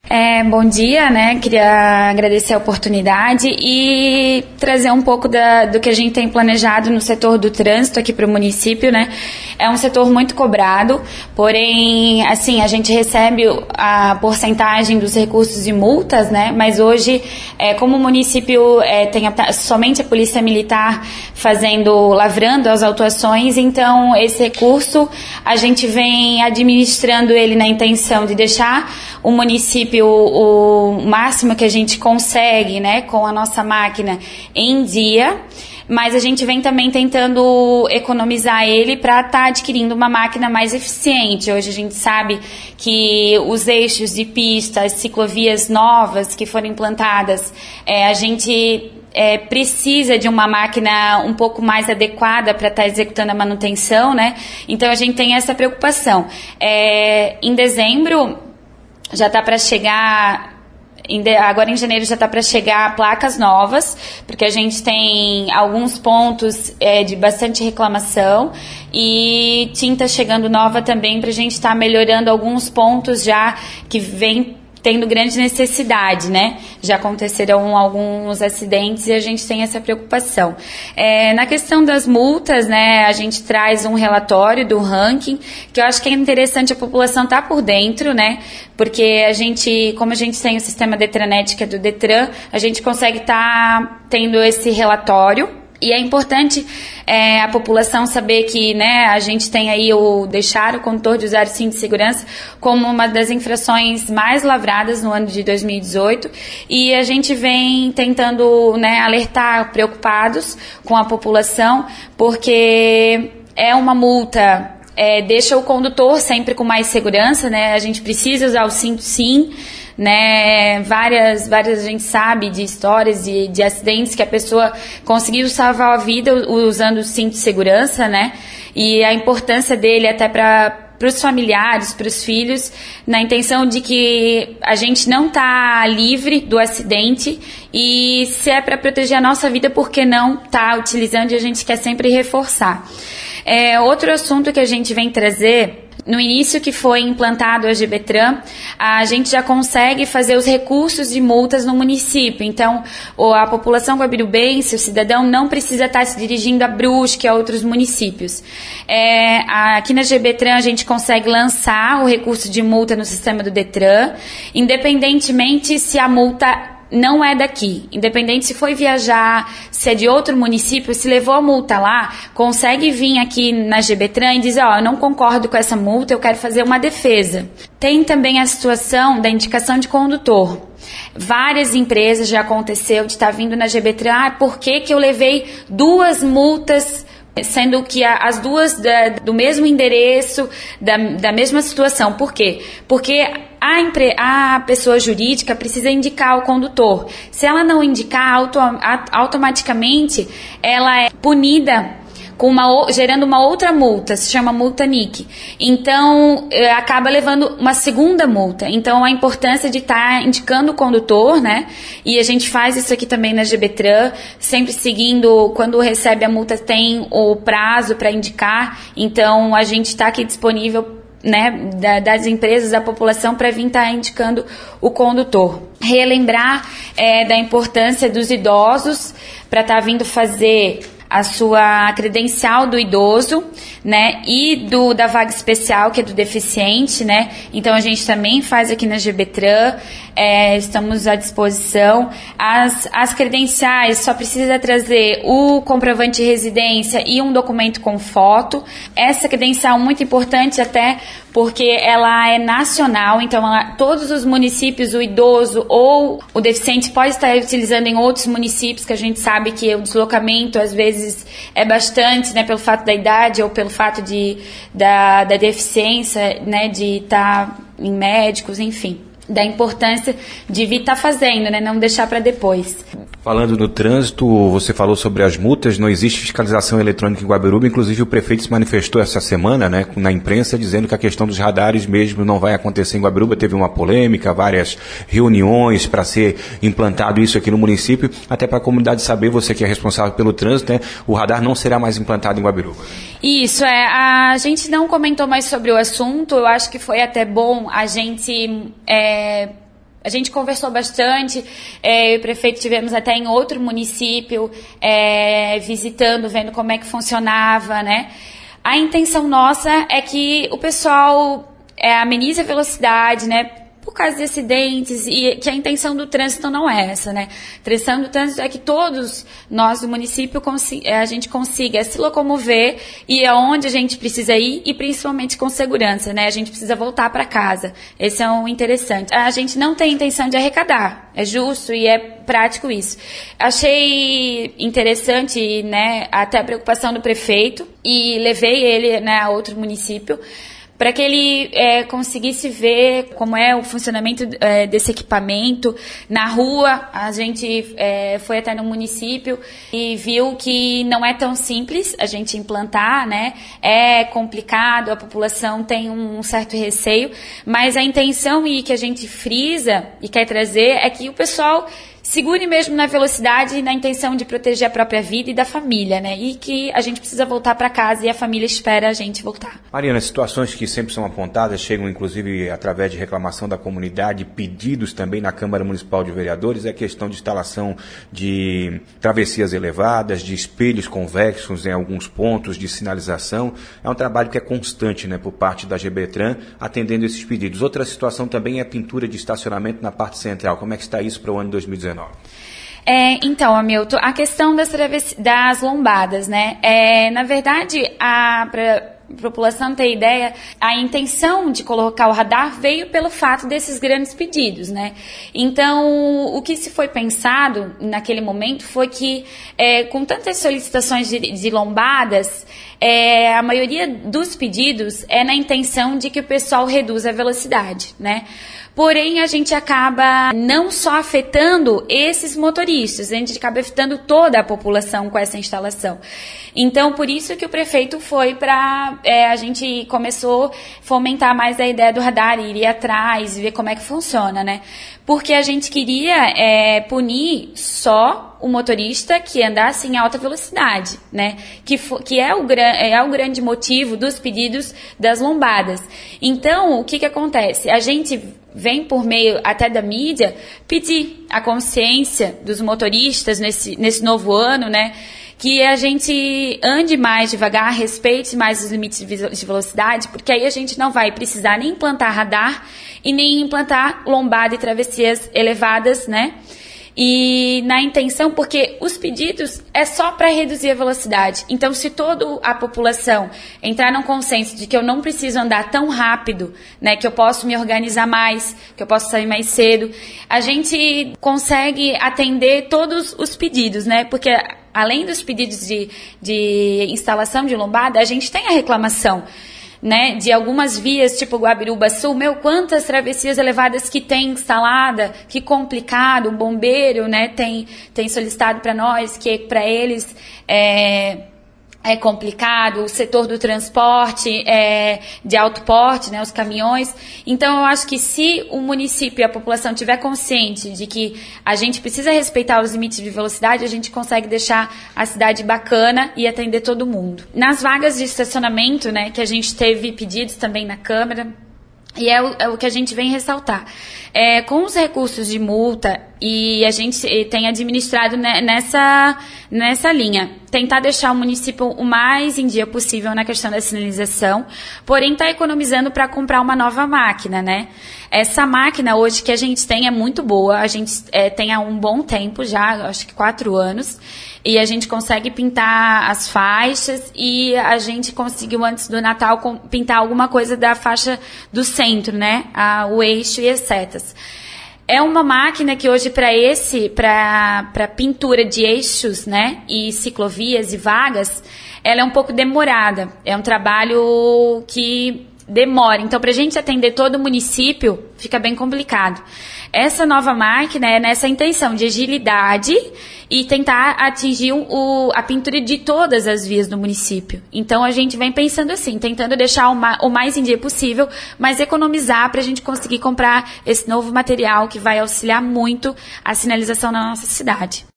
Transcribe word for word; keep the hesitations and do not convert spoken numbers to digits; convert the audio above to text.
É, bom dia, né? Queria agradecer a oportunidade e trazer um pouco da, do que a gente tem planejado no setor do trânsito aqui para o município, né? É um setor muito cobrado, porém, assim, a gente recebe a porcentagem dos recursos de multas, né? Mas hoje, é, como o município é, tem a, somente a Polícia Militar fazendo, lavrando as autuações, então esse recurso a gente vem administrando ele na intenção de deixar o município o, o máximo que a gente consegue, né, com a nossa máquina em dia, mas a gente vem também tentando economizar ele para estar tá adquirindo uma máquina mais eficiente. Hoje a gente sabe que os eixos de pista, as ciclovias novas que foram implantadas, é, a gente é, precisa de uma máquina um pouco mais adequada para estar tá executando a manutenção, né? Então a gente tem essa preocupação. É, em dezembro já está para chegar, agora em janeiro já está para chegar placas novas, porque a gente tem alguns pontos é, de bastante reclamação e tinta chegando nova também para a gente estar tá melhorando alguns pontos já que vem tendo grande necessidade, né? Já aconteceram alguns acidentes e a gente tem essa preocupação. É, na questão das multas, né, a gente traz um relatório do ranking, que eu acho que é interessante a população estar por dentro, né? Porque a gente, como a gente tem o sistema Detranet, que é do Detran, a gente consegue estar tendo esse relatório. E é importante é, a população saber que, né, a gente tem aí o deixar o condutor de usar o cinto de segurança como uma das infrações mais lavradas no ano de dois mil e dezoito, e a gente vem tentando, né, alertar, preocupados com a população, porque é uma multa, é, deixa o condutor sempre com mais segurança, né, a gente precisa usar o cinto sim, né, várias, várias a gente sabe de histórias de, de acidentes que a pessoa conseguiu salvar a vida usando o cinto de segurança, né, e a importância dele até para para os familiares, para os filhos, na intenção de que a gente não está livre do acidente e se é para proteger a nossa vida, por que não tá utilizando, e a gente quer sempre reforçar. É, outro assunto que a gente vem trazer, no início que foi implantado a GBTran, a gente já consegue fazer os recursos de multas no município. Então, a população guabirubense, o cidadão, não precisa estar se dirigindo a Brusque, a outros municípios. É, aqui na GBTran a gente consegue lançar o recurso de multa no sistema do Detran, independentemente se a multa não é daqui, independente se foi viajar, se é de outro município, se levou a multa lá, consegue vir aqui na GBTran e dizer, ó, oh, eu não concordo com essa multa, eu quero fazer uma defesa. Tem também a situação da indicação de condutor. Várias empresas já aconteceu de estar vindo na GBTran, ah, por que que eu levei duas multas, sendo que as duas da, do mesmo endereço, da, da mesma situação. Por quê? Porque a, empre, a pessoa jurídica precisa indicar o condutor. Se ela não indicar, auto, automaticamente ela é punida com uma, gerando uma outra multa, se chama multa N I C. Então, acaba levando uma segunda multa. Então, a importância de estar indicando o condutor, né? E a gente faz isso aqui também na GBTran, sempre seguindo, quando recebe a multa, tem o prazo para indicar. Então, a gente está aqui disponível, né, das empresas, da população, para vir estar indicando o condutor. Relembrar é, da importância dos idosos para estar vindo fazer a sua credencial do idoso, né, e do, da vaga especial, que é do deficiente, né, então a gente também faz aqui na GBTran, é, estamos à disposição. As, as credenciais só precisa trazer o comprovante de residência e um documento com foto. Essa credencial é muito importante até porque ela é nacional, então ela, todos os municípios, o idoso ou o deficiente pode estar utilizando em outros municípios, que a gente sabe que o deslocamento às vezes é bastante, né, pelo fato da idade ou pelo fato de, da, da deficiência, né, de estar em médicos, enfim, da importância de vir estar fazendo, né, não deixar para depois. Falando no trânsito, você falou sobre as multas, não existe fiscalização eletrônica em Guabiruba, inclusive o prefeito se manifestou essa semana, né, na imprensa, dizendo que a questão dos radares mesmo não vai acontecer em Guabiruba. Teve uma polêmica, várias reuniões para ser implantado isso aqui no município, até para a comunidade saber, você que é responsável pelo trânsito, né, o radar não será mais implantado em Guabiruba. Isso, é, a gente não comentou mais sobre o assunto, eu acho que foi até bom a gente... É, A gente conversou bastante, é, eu e o prefeito tivemos até em outro município, é, visitando, vendo como é que funcionava, né? A intenção nossa é que o pessoal é, amenize a velocidade, né? Por causa de acidentes, e que a intenção do trânsito não é essa, né? A intenção do trânsito é que todos nós do município a gente consiga se locomover e aonde a gente precisa ir, e principalmente com segurança, né? A gente precisa voltar para casa. Esse é um interessante. A gente não tem intenção de arrecadar, é justo e é prático isso. Achei interessante, né, até a preocupação do prefeito, e levei ele, né, a outro município, para que ele é, conseguisse ver como é o funcionamento é, desse equipamento na rua. A gente é, foi até no município e viu que não é tão simples a gente implantar, né? É complicado, a população tem um certo receio, mas a intenção e que a gente frisa e quer trazer é que o pessoal segure mesmo na velocidade e na intenção de proteger a própria vida e da família, né? E que a gente precisa voltar para casa e a família espera a gente voltar. Mariana, situações que sempre são apontadas, chegam inclusive através de reclamação da comunidade, pedidos também na Câmara Municipal de Vereadores, é a questão de instalação de travessias elevadas, de espelhos convexos em alguns pontos, de sinalização. É um trabalho que é constante, né, por parte da Gebetran, atendendo esses pedidos. Outra situação também é a pintura de estacionamento na parte central. Como é que está isso para o ano dois mil e dezenove? É, então, Hamilton, a questão das, das lombadas, né? É, na verdade, a pra, população ter ideia, a intenção de colocar o radar veio pelo fato desses grandes pedidos, né? Então, o que se foi pensado naquele momento foi que, é, com tantas solicitações de, de lombadas, é, a maioria dos pedidos é na intenção de que o pessoal reduza a velocidade, né? Porém, a gente acaba não só afetando esses motoristas, a gente acaba afetando toda a população com essa instalação. Então, por isso que o prefeito foi para... É, a gente começou a fomentar mais a ideia do radar, ir atrás, ver como é que funciona, né? Porque a gente queria é, punir só o motorista que andasse em alta velocidade, né? Que, que é, o, é o grande motivo dos pedidos das lombadas. Então, o que que acontece? A gente vem por meio até da mídia pedir a consciência dos motoristas nesse, nesse novo ano, né? Que a gente ande mais devagar, respeite mais os limites de velocidade, porque aí a gente não vai precisar nem implantar radar e nem implantar lombada e travessias elevadas, né? E na intenção, porque os pedidos é só para reduzir a velocidade. Então, se toda a população entrar num consenso de que eu não preciso andar tão rápido, né, que eu posso me organizar mais, que eu posso sair mais cedo, a gente consegue atender todos os pedidos, né? Porque além dos pedidos de, de instalação de lombada, a gente tem a reclamação, né, de algumas vias, tipo Guabiruba Sul, meu, quantas travessias elevadas que tem instalada, que complicado, o bombeiro, né, tem, tem solicitado para nós, que para eles é, é complicado, o setor do transporte é, de alto porte, né, os caminhões. Então, eu acho que se o município e a população tiver consciente de que a gente precisa respeitar os limites de velocidade, a gente consegue deixar a cidade bacana e atender todo mundo. Nas vagas de estacionamento, né, que a gente teve pedidos também na Câmara, e é o, é o que a gente vem ressaltar. É, com os recursos de multa, e a gente tem administrado nessa, nessa linha, tentar deixar o município o mais em dia possível na questão da sinalização, porém está economizando para comprar uma nova máquina, né? Essa máquina hoje que a gente tem é muito boa, a gente é, tem há um bom tempo já, acho que quatro anos, e a gente consegue pintar as faixas, e a gente conseguiu antes do Natal pintar alguma coisa da faixa do centro, né? A, o eixo e as setas. É uma máquina que hoje para esse, para para pintura de eixos, né, e ciclovias e vagas, ela é um pouco demorada. É um trabalho que demora. Então, para a gente atender todo o município, fica bem complicado. Essa nova máquina é nessa intenção de agilidade e tentar atingir o, a pintura de todas as vias do município. Então, a gente vem pensando assim, tentando deixar o, ma, o mais em dia possível, mas economizar para a gente conseguir comprar esse novo material que vai auxiliar muito a sinalização na nossa cidade.